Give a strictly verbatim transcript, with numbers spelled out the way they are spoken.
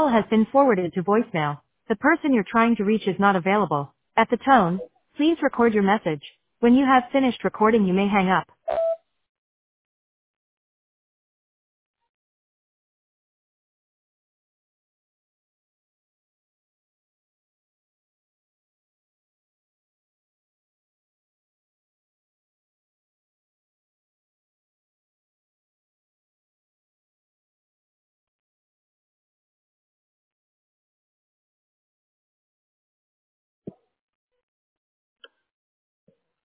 has been forwarded to voicemail. The person you're trying to reach is not available. At the tone, please record your message. When you have finished recording, you may hang up.